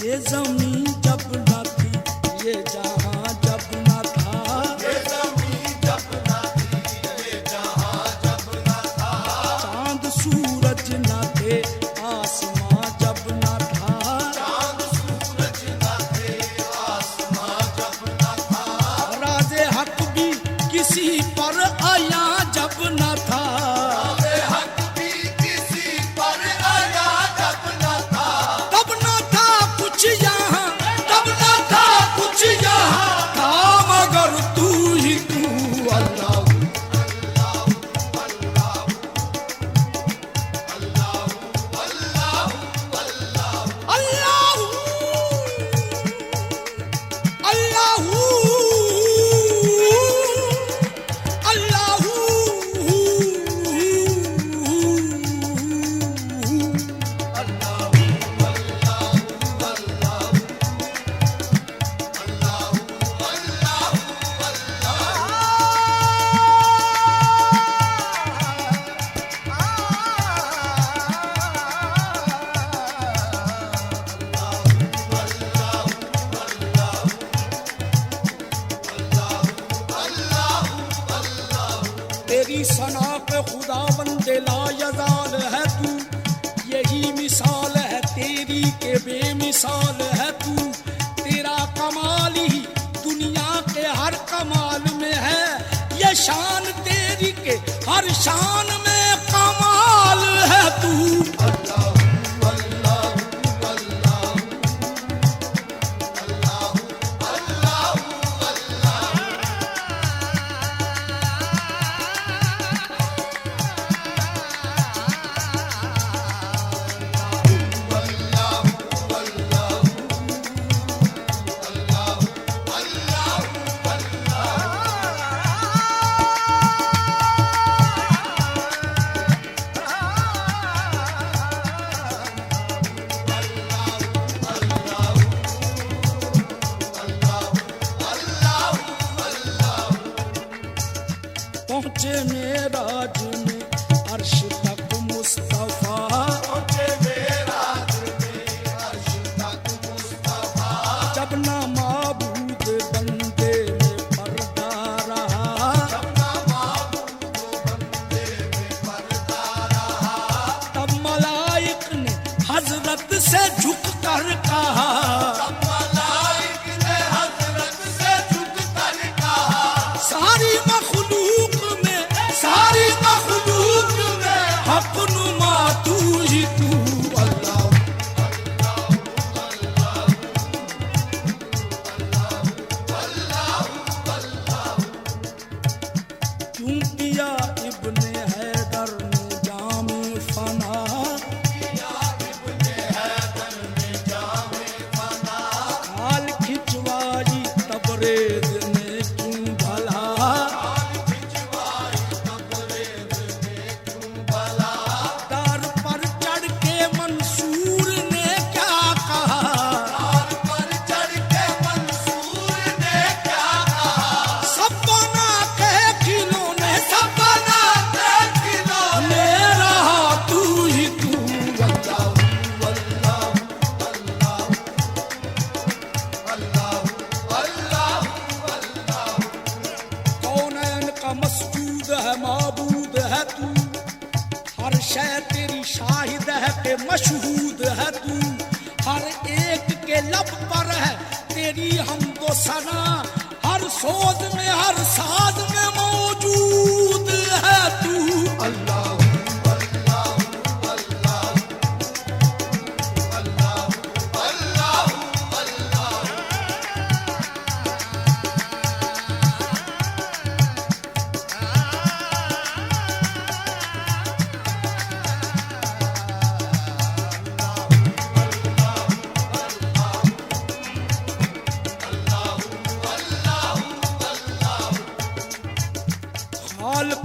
ये जमीन जब न थी, ये जहां जब न था, ये ज़मीं जब न थी, ये जहां जब न था, चांद सूरज न थे, आसमां जब न था, चांद सूरज न थे, आसमां जब न था, राज़े हक भी किसी पर आया जब न था, राज़े हक भी किसी पर आया जब न था, तब न था कुछ यहाँ, तब न था कुछ यहाँ, था मगर तू ही तू अल्लाह। अल्लाह अल्लाह तेरी सना पे खुदा बंदे लायजाल है तू, यही मिसाल है तेरी के बेमिसाल है तू, तेरा कमाल ही दुनिया के हर कमाल में है, ये शान तेरी के हर शान में कमाल है तू। पहुंचे मेराज में अर्श तक मुस्तफा, पहुंचे मेराज में अर्श तक मुस्तफा, जब ना माबूद बंदे में पर्दा रहा, जब ना माबूद बंदे में पर्दा रहा, तब मलाइक ने हजरत से झुक कर कहा, तब मलाइक ने हज़रत से झुक कर कहा, सारी मखलूक में, सारी मखलूक में हक नुमा तू ही तू अल्लाह। क्यों किया इब्ने हैदर ने जामे फना, हाल खिंचवाई तबरेज ने क्यों भला, दर पर चढ़ के मंसूर ने क्या कहा, पर चढ़ के मंसूर ने क्या कहा, सब बना के खिलौने, सब बना के खिलौने, ले रहा तू ही तू अल्लाह। कौनैन का मस्जूद है माबूद है तू, हर शय तेरी शाहिद है के मशहूद है तू, हर एक के लब पर है तेरी हमदो सना, हर सोज में हर साज में मौजूद है तू अल्लाह। खाल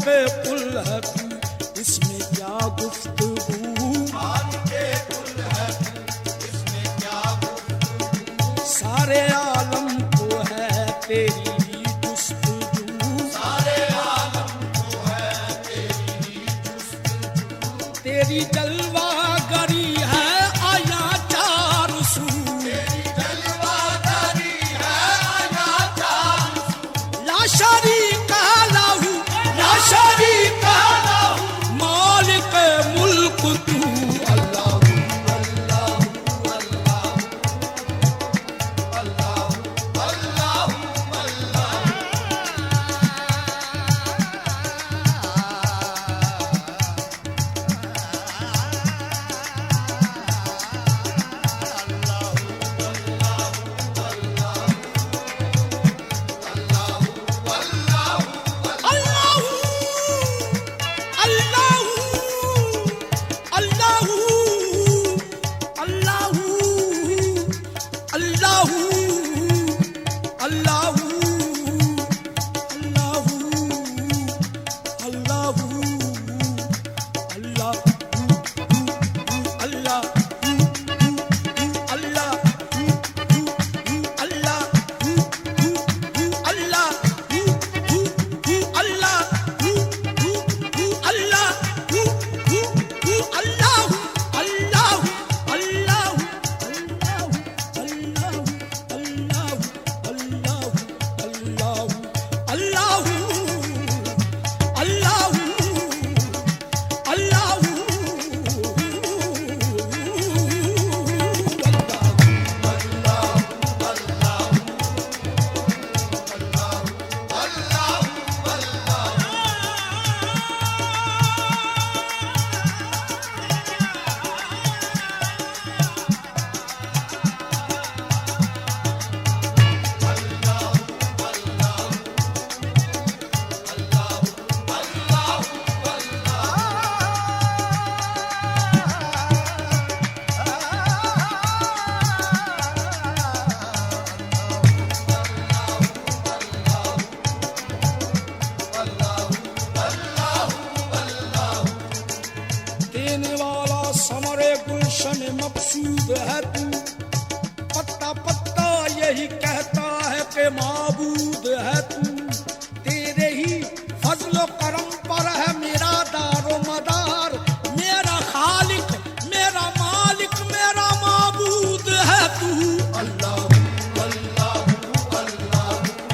मौजूद है तू। पत्ता पत्ता यही कहता है कि माबूद है तू। तेरे ही फजलो करम पर है मेरा दारो मदार। मेरा खालिक, मेरा मालिक, मेरा माबूद है तू। अल्लाह अल्लाह अल्लाह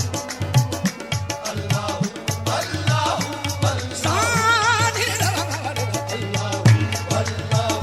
अल्लाह अल्लाह सानी अल्लाह अल्लाह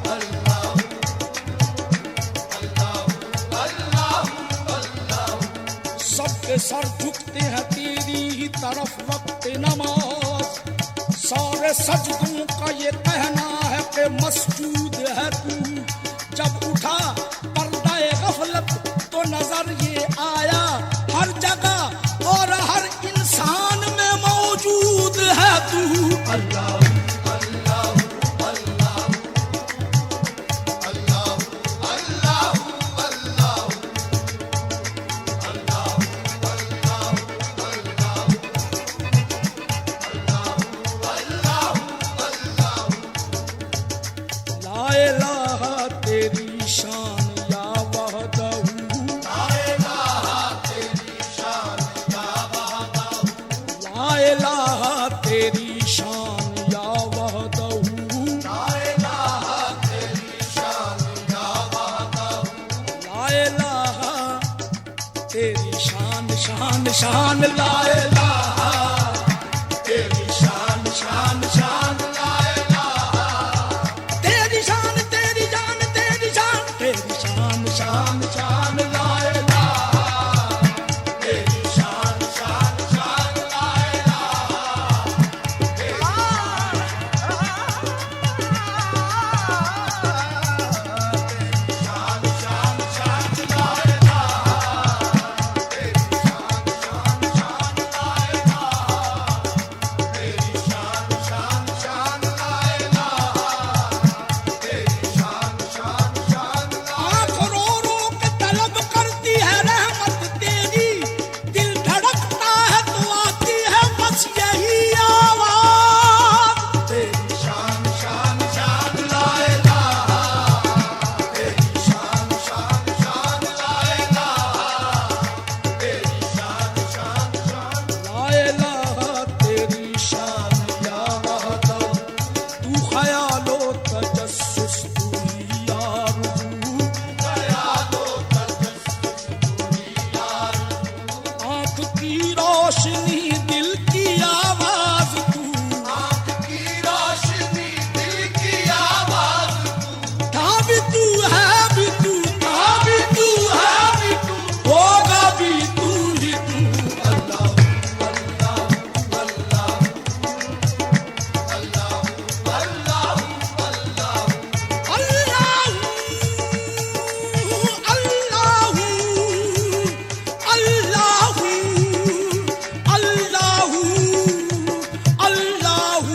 अल्लाह। सबके सर झुकते हैं तेरी ही तरफ वक्त नमाज। सारे सजदों का ये कहना है कि मसजूद है तू। जब उठा पर्दा गफलत तो नजर ये आया हर जगह और हर इंसान में मौजूद है तू। अल्लाह अल्लाह अल्लाह अल्लाह अल्लाह अल्लाह ला इलाहा तेरी शान या वहदहू। ला इलाहा तेरी शान या वहदहू। ला इलाहा तेरी शान या वहदहू। ला इलाहा तेरी शान या वहदहू। ला इलाहा तेरी शान शान शान ला इलाहा तेरी शान शान शान ला इलाहा तेरी शान तेरी जान तेरी शान तेरी शान शान शान ला इलाहा तेरी शान शान शान ला इलाहा शान शान शान ला इलाहा तेरी शान शान शान ला इलाहा तेरी शान शान शान ला इलाहा तेरी शान शान शान ला आँख रो रो के तलब करती है रहमत तेरी। दिल धड़कता है तो आती है बस यही आवाज। तेरी शान शान शान ला इलाहा तेरी शान शान शान ला इलाहा तेरी शान शान शान ला इलाहा तेरी शान या वहदहू। तू ख्यालो तजस्सुस तू ही आरज़ू। ख्यालो तजस्सुस तू ही यार आँख की रोशनी दिल की आवाज तू। आँख की रोशनी दिल की आवाज था भी तू है भी तू था भी तू है भी तू होगा भी तू ही तू। अल्लाह अल्लाह अल्लाह अल्लाह अल्लाह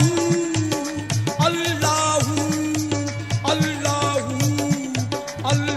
अल्लाह